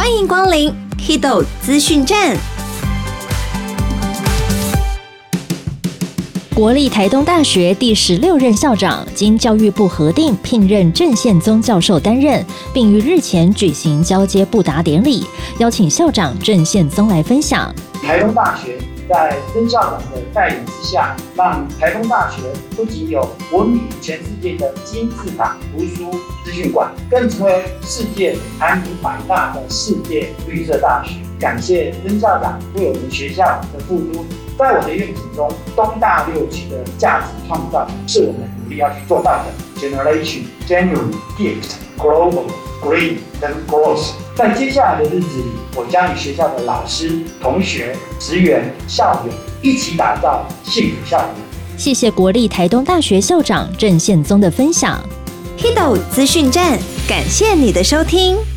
欢迎光临 Kido 资讯站。 国立台东大学第16任校长经教育部核定聘任郑宪宗教授担任，并于日前举行交接布达典礼，邀请校长郑宪宗来分享。 台东大学在曾校长的带领之下，让台东大学不仅有闻名全世界的金字塔图书资讯馆，更成为世界排名100大的世界绿色大学。感谢曾校长为我们学校的付出。在我的愿景中，东大6区的价值创造是我们努力要去做到的。Generation, Genuine, Gift, Global, Green 跟 Growth。在接下来的日子里，我将与学校的老师、同学、职员、校友一起打造幸福校园。 谢谢国立台东大学校长郑宪宗的分享。 Kido 资讯站，感谢你的收听。